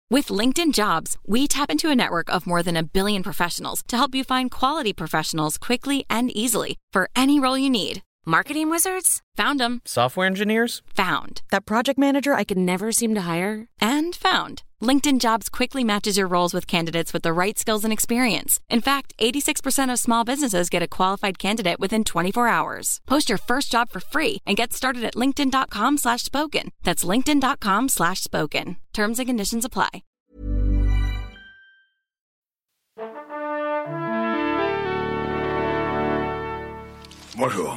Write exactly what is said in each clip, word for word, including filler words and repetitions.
With LinkedIn Jobs, we tap into a network of more than a billion professionals to help you find quality professionals quickly and easily for any role you need. Marketing wizards? Found them. Software engineers? Found. That project manager I could never seem to hire? And found. LinkedIn Jobs quickly matches your roles with candidates with the right skills and experience. In fact, eighty-six percent of small businesses get a qualified candidate within twenty-four hours. Post your first job for free and get started at linkedin.com slash spoken. That's linkedin.com slash spoken. Terms and conditions apply. Bonjour.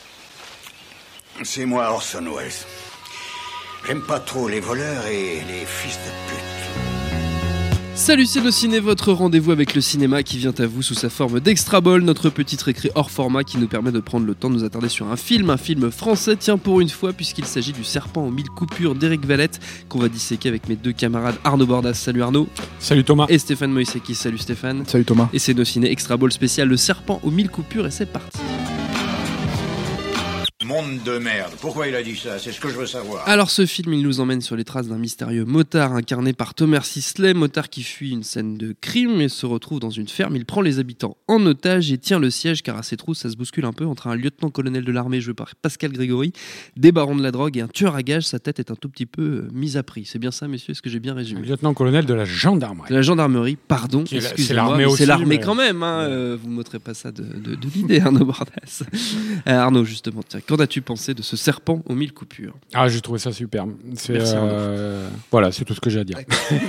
C'est moi Orson Welles. J'aime pas trop les voleurs et les fils de pute. Salut, c'est Nos-Ciné, votre rendez-vous avec le cinéma qui vient à vous sous sa forme d'Extra Ball, notre petite récré hors format qui nous permet de prendre le temps de nous attarder sur un film, un film français, tiens pour une fois, puisqu'il s'agit du Serpent aux mille coupures d'Éric Valette, qu'on va disséquer avec mes deux camarades Arnaud Bordas, salut Arnaud. Salut Thomas. Et Stéphane Moïsaki, salut Stéphane. Salut Thomas. Et c'est Nos-Ciné Extra Ball spécial, le Serpent aux mille coupures, et c'est parti. Monde de merde. Pourquoi il a dit ça? C'est ce que je veux savoir. Alors ce film, il nous emmène sur les traces d'un mystérieux motard incarné par Thomas Sisley, motard qui fuit une scène de crime et se retrouve dans une ferme. Il prend les habitants en otage et tient le siège car à ses trousses, ça se bouscule un peu entre un lieutenant-colonel de l'armée joué par Pascal Grégory, des barons de la drogue et un tueur à gages. Sa tête est un tout petit peu euh, mise à prix. C'est bien ça, messieurs? Est-ce que j'ai bien résumé? Le lieutenant-colonel de la gendarmerie. De la gendarmerie, pardon. Qui est la, excusez-moi, c'est l'armée aussi. C'est l'armée mais... quand même. Hein, euh, vous ne m'ôterez pas ça de, de, de l'idée, Arnaud Bordas. euh, Arnaud, justement, tiens, qu'en as-tu pensé de ce Serpent aux mille coupures? Ah, j'ai trouvé ça superbe. C'est, Merci, euh, voilà, c'est tout ce que j'ai à dire.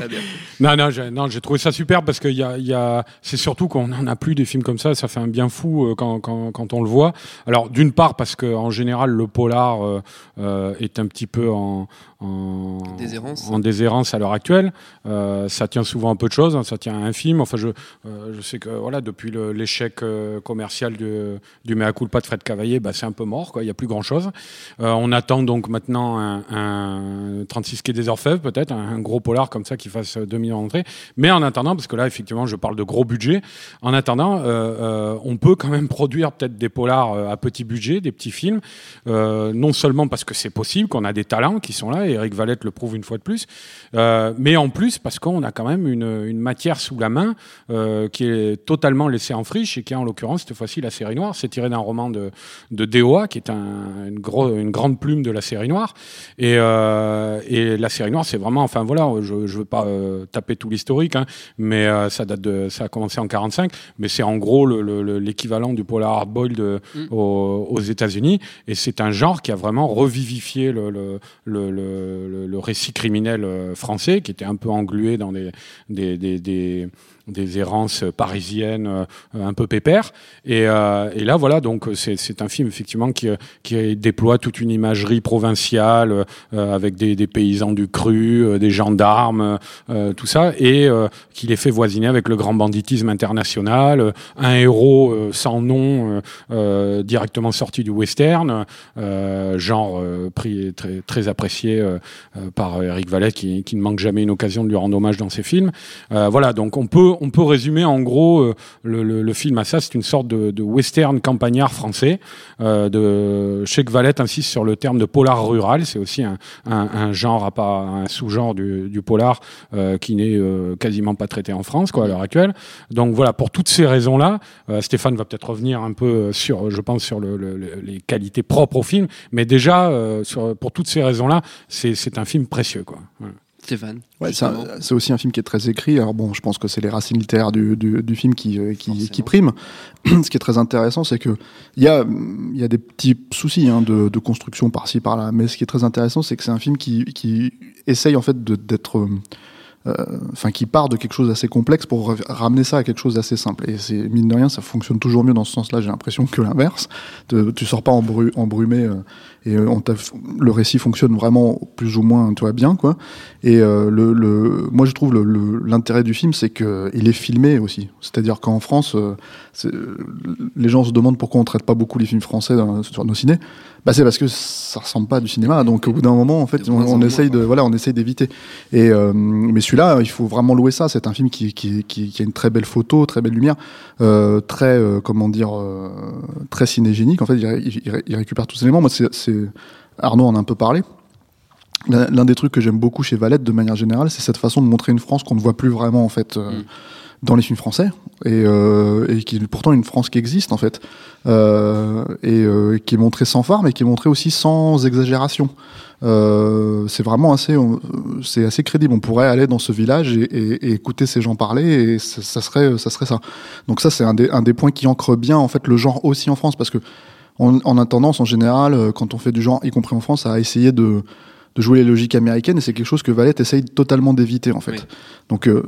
non, non, j'ai, non, j'ai trouvé ça superbe parce que y a, y a, c'est surtout qu'on n'en a plus des films comme ça. Ça fait un bien fou euh, quand, quand, quand on le voit. Alors, d'une part, parce qu'en général, le polar euh, euh, est un petit peu en, en, déshérence. en déshérence à l'heure actuelle. Euh, ça tient souvent un peu de choses. Hein, ça tient à un film. Enfin, je, euh, je sais que voilà, depuis le, l'échec euh, commercial du, du Mea Culpa de Fred Cavaillé, bah, c'est un peu mort, quoi. Il n'y a plus grand-chose. Euh, on attend donc maintenant un, un trente-six quai des Orfèvres, peut-être, un, un gros polar comme ça qui fasse deux millions d'entrées. Mais en attendant, parce que là, effectivement, je parle de gros budget, en attendant, euh, euh, on peut quand même produire peut-être des polars à petit budget, des petits films, euh, non seulement parce que c'est possible, qu'on a des talents qui sont là, et Éric Valette le prouve une fois de plus, euh, mais en plus parce qu'on a quand même une, une matière sous la main euh, qui est totalement laissée en friche et qui est en l'occurrence cette fois-ci la série noire. C'est tiré d'un roman de, de D O A qui est un, une, gros, une grande plume de la série noire, et, euh, et la série noire c'est vraiment, enfin voilà, je, je veux pas euh, taper tout l'historique, hein, mais euh, ça date de, ça a commencé en quarante-cinq, mais c'est en gros le, le, l'équivalent du polar hardboiled de, mm. aux, aux États-Unis, et c'est un genre qui a vraiment revivifié le, le, le, le, le récit criminel français qui était un peu englué dans des, des, des, des des errances parisiennes euh, un peu pépères, et, euh, et là voilà, donc c'est, c'est un film effectivement qui, qui déploie toute une imagerie provinciale euh, avec des, des paysans du cru, euh, des gendarmes, euh, tout ça, et euh, qui les fait voisiner avec le grand banditisme international, euh, un héros euh, sans nom euh, euh, directement sorti du western, euh, genre euh, prix très, très apprécié euh, euh, par Éric Valette qui, qui ne manque jamais une occasion de lui rendre hommage dans ses films. Euh, voilà, donc on peut On peut résumer en gros euh, le, le, le film à ça. C'est une sorte de, de western campagnard français. Euh, de Éric Valette insiste sur le terme de polar rural. C'est aussi un, un, un genre, à pas un sous-genre du, du polar euh, qui n'est euh, quasiment pas traité en France, quoi, à l'heure actuelle. Donc voilà, pour toutes ces raisons-là, euh, Stéphane va peut-être revenir un peu sur, je pense, sur le, le, les qualités propres au film. Mais déjà, euh, sur, pour toutes ces raisons-là, c'est, c'est un film précieux, quoi. Voilà. Stéphane. Ouais, c'est, un, c'est aussi un film qui est très écrit. Alors bon, je pense que c'est les racines littéraires du, du, du film qui, qui, qui priment. Ce qui est très intéressant, c'est que il y a, il y a des petits soucis hein, de, de construction par-ci par-là, mais ce qui est très intéressant, c'est que c'est un film qui, qui essaye en fait de, d'être enfin euh, qui part de quelque chose d'assez complexe pour r- ramener ça à quelque chose d'assez simple. Et c'est, mine de rien, ça fonctionne toujours mieux dans ce sens-là, j'ai l'impression, que l'inverse. De, tu sors pas embru- embrumé euh, et on t'a, le récit fonctionne vraiment plus ou moins, tu vois, bien, quoi. Et euh, le, le, moi, je trouve le, le, l'intérêt du film, c'est que il est filmé aussi. C'est-à-dire qu'en France, euh, c'est, les gens se demandent pourquoi on traite pas beaucoup les films français dans, sur nos ciné. Bah, c'est parce que ça ressemble pas à du cinéma. Donc, au bout d'un moment, en fait, on, on essaye de, voilà, on essaye d'éviter. Et euh, mais celui-là, il faut vraiment louer ça. C'est un film qui, qui, qui, qui a une très belle photo, très belle lumière, euh, très, euh, comment dire, euh, très cinégénique. En fait, il, il, il récupère tous ces éléments. Moi, c'est, c'est Arnaud en a un peu parlé. l'un des trucs que j'aime beaucoup chez Valette, de manière générale, c'est cette façon de montrer une France qu'on ne voit plus vraiment, en fait, euh, mmh. dans les films français, et, euh, et qui est pourtant une France qui existe, en fait, euh, et euh, qui est montrée sans phare, mais qui est montrée aussi sans exagération. Euh, c'est vraiment assez, c'est assez crédible. On pourrait aller dans ce village et, et, et écouter ces gens parler, et ça, ça serait, ça serait ça. Donc ça, c'est un des, un des points qui ancre bien, en fait, le genre aussi en France, parce que on, on a tendance, en général, quand on fait du genre, y compris en France, à essayer de, de jouer les logiques américaines, et c'est quelque chose que Valette essaye totalement d'éviter, en fait. Oui. Donc, euh,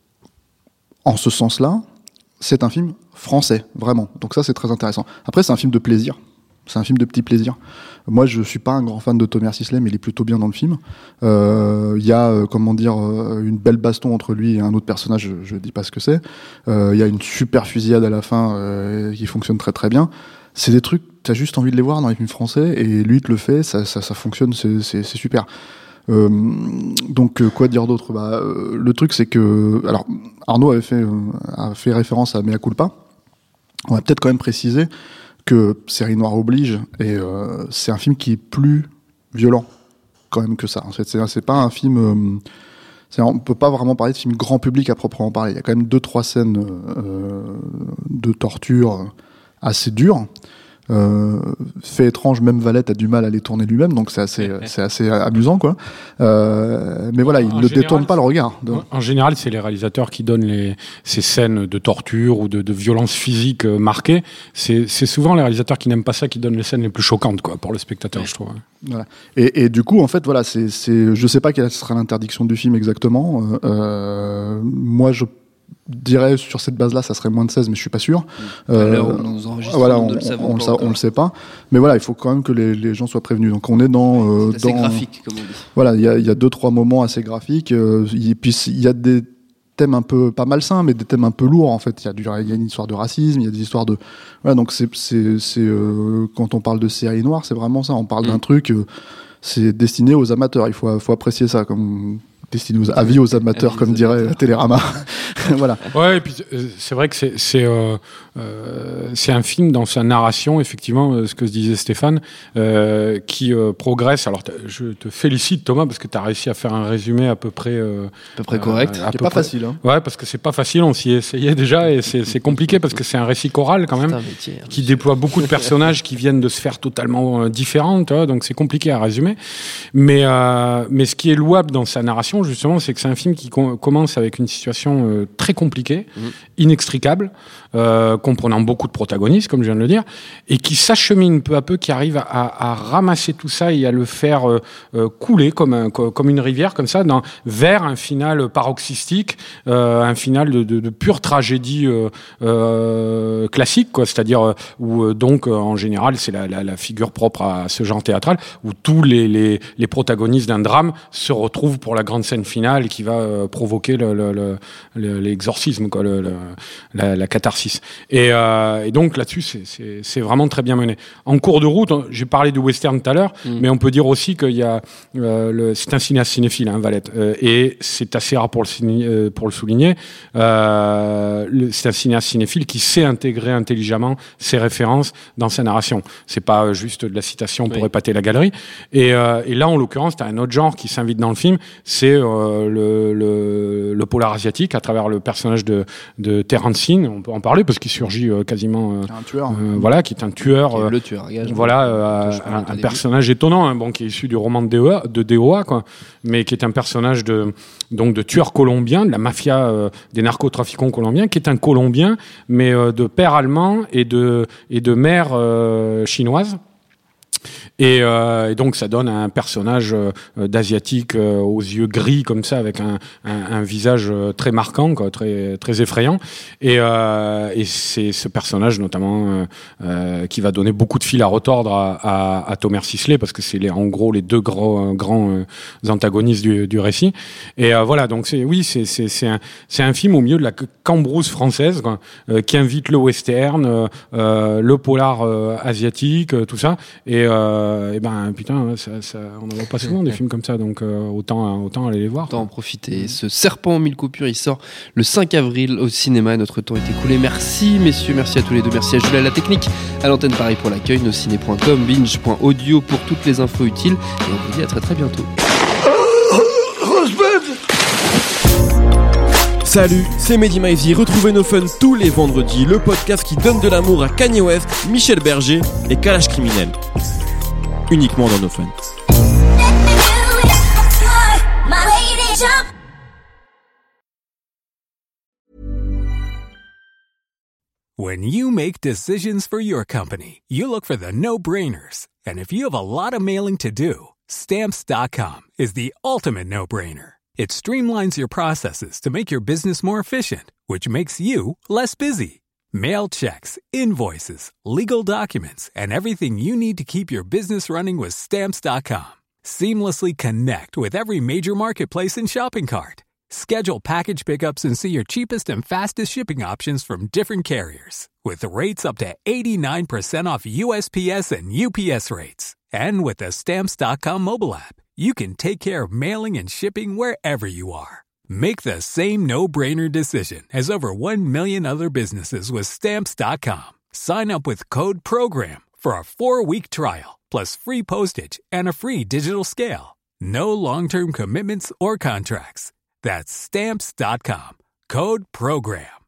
en ce sens-là, c'est un film français, vraiment. Donc ça, c'est très intéressant. Après, c'est un film de plaisir. C'est un film de petit plaisir. Moi, je suis pas un grand fan de Thomas Sisley, mais il est plutôt bien dans le film. Il euh, y a, euh, comment dire, euh, une belle baston entre lui et un autre personnage, je, je dis pas ce que c'est. Il euh, y a une super fusillade à la fin euh, qui fonctionne très très bien. C'est des trucs, t'as juste envie de les voir dans les films français, et lui, il te le fait, ça, ça, ça fonctionne, c'est, c'est, c'est super. Euh, donc, euh, quoi dire d'autre ? Bah, euh, le truc, c'est que... Alors, Arnaud avait fait, euh, a fait référence à Mea Culpa. On va peut-être quand même préciser que Série Noire oblige, et euh, c'est un film qui est plus violent quand même que ça. En fait, c'est, c'est pas un film... Euh, c'est, on peut pas vraiment parler de film grand public à proprement parler. Il y a quand même deux, trois scènes euh, de torture assez dures. Euh, fait étrange, même Valette a du mal à les tourner lui-même, donc c'est assez, c'est assez amusant, quoi. Euh, mais voilà, il en ne général, détourne pas le regard. Donc. En général, c'est les réalisateurs qui donnent les, ces scènes de torture ou de, de violence physique marquées. C'est, c'est souvent les réalisateurs qui n'aiment pas ça qui donnent les scènes les plus choquantes, quoi, pour le spectateur, ouais. je trouve. Voilà. Et, et du coup, en fait, voilà, c'est, c'est, je sais pas quelle sera l'interdiction du film exactement. Euh, moi, je dirais sur cette base-là, ça serait moins de seize, mais je suis pas sûr. Euh, on nous enregistre, voilà, on, ne le savons on, pas on, on le sait pas. Mais voilà, il faut quand même que les, les gens soient prévenus. Donc on est dans, euh, c'est assez dans graphique, comme on dit. Voilà, il y a, il y a deux trois moments assez graphiques. Euh, et puis il y a des thèmes un peu pas malsains, mais des thèmes un peu lourds en fait. Il y a du, il y a une histoire de racisme, il y a des histoires de, voilà. Donc c'est, c'est, c'est euh, quand on parle de série noire, c'est vraiment ça. On parle mmh. d'un truc, euh, c'est destiné aux amateurs. Il faut, faut apprécier ça comme. Destiné aux avis aux amateurs, avis comme aux dirait amateurs. Télérama. Voilà. Ouais, et puis c'est vrai que c'est c'est euh, euh, c'est un film dans sa narration, effectivement, euh, ce que se disait Stéphane, euh, qui euh, progresse. Alors, je te félicite, Thomas, parce que tu as réussi à faire un résumé à peu près euh, à peu près correct. Euh, c'est pas près... facile. Hein. Ouais, parce que c'est pas facile. On s'y essayait déjà, et c'est c'est compliqué parce que c'est un récit choral quand même, métier, qui monsieur. déploie beaucoup de personnages qui viennent de sphères totalement euh, différentes. Tu vois, donc c'est compliqué à résumer. Mais euh, mais ce qui est louable dans sa narration, justement, c'est que c'est un film qui com- commence avec une situation euh, très compliquée, mmh. inextricable, euh, comprenant beaucoup de protagonistes, comme je viens de le dire, et qui s'achemine peu à peu, qui arrive à, à, à ramasser tout ça et à le faire euh, euh, couler comme, un, comme une rivière, comme ça, dans, vers un final paroxystique, euh, un final de, de, de pure tragédie euh, euh, classique, quoi, c'est-à-dire euh, où euh, donc euh, en général c'est la, la, la figure propre à ce genre théâtral, où tous les, les, les protagonistes d'un drame se retrouvent pour la grande scène finale qui va euh, provoquer le, le, le, le, l'exorcisme, quoi, le, le, la, la catharsis. Et, euh, et donc là-dessus, c'est, c'est, c'est vraiment très bien mené. En cours de route, j'ai parlé du western tout à l'heure, mmh. mais on peut dire aussi qu'il y a, euh, le, c'est un cinéaste cinéphile, hein, Valette, euh, et c'est assez rare pour le, ciné, euh, pour le souligner. Euh, le, c'est un cinéaste cinéphile qui sait intégrer intelligemment ses références dans sa narration. C'est pas juste de la citation pour oui. épater la galerie. Et, euh, et là, en l'occurrence, t'as un autre genre qui s'invite dans le film, c'est euh, le, le, le polar asiatique à travers le personnage de, de Terence Hill. On peut en parler parce qu'il surgit euh, quasiment, euh, un tueur, euh, voilà, qui est un tueur, euh, le tueur, gage, voilà, euh, un, un personnage étonnant, hein, bon, qui est issu du roman de D O A, de D O A, quoi, mais qui est un personnage de, donc de tueur colombien, de la mafia euh, des narcotrafiquants colombiens, qui est un Colombien, mais euh, de père allemand et de et de mère euh, chinoise. Et, euh, et donc ça donne un personnage euh, d'asiatique euh, aux yeux gris comme ça, avec un, un, un visage euh, très marquant, quoi, très très effrayant. Et, euh, et c'est ce personnage notamment euh, euh, qui va donner beaucoup de fil à retordre à, à, à Thomas Sisley, parce que c'est les, en gros les deux gros, euh, grands euh, antagonistes du, du récit. Et euh, voilà, donc c'est oui, c'est c'est c'est un c'est un film au milieu de la cambrousse française, quoi, euh, qui invite le western, euh, euh, le polar euh, asiatique, euh, tout ça. Et euh, et ben putain, ça, ça, on n'en voit pas souvent des films comme ça, donc euh, autant autant aller les voir. Autant en profiter. Ce Serpent en mille coupures, il sort le cinq avril au cinéma. Notre temps est écoulé. Merci messieurs, merci à tous les deux, merci à Jules à la technique, à l'antenne Paris pour l'accueil, nosciné point com, binge point audio pour toutes les infos utiles, et on vous dit à très très bientôt. Salut, c'est Mehdi Maizy. Retrouvez No Fun tous les vendredis, le podcast qui donne de l'amour à Kanye West, Michel Berger et Kalash Criminel. Uniquement dans No Fun. When you make decisions for your company, you look for the no-brainers. And if you have a lot of mailing to do, Stamps dot com is the ultimate no-brainer. It streamlines your processes to make your business more efficient, which makes you less busy. Mail checks, invoices, legal documents, and everything you need to keep your business running with Stamps dot com. Seamlessly connect with every major marketplace and shopping cart. Schedule package pickups and see your cheapest and fastest shipping options from different carriers, with rates up to eighty-nine percent off U S P S and U P S rates. And with the Stamps dot com mobile app, you can take care of mailing and shipping wherever you are. Make the same no-brainer decision as over one million other businesses with Stamps dot com. Sign up with code PROGRAM for a four-week trial, plus free postage and a free digital scale. No long-term commitments or contracts. That's Stamps dot com. Code PROGRAM.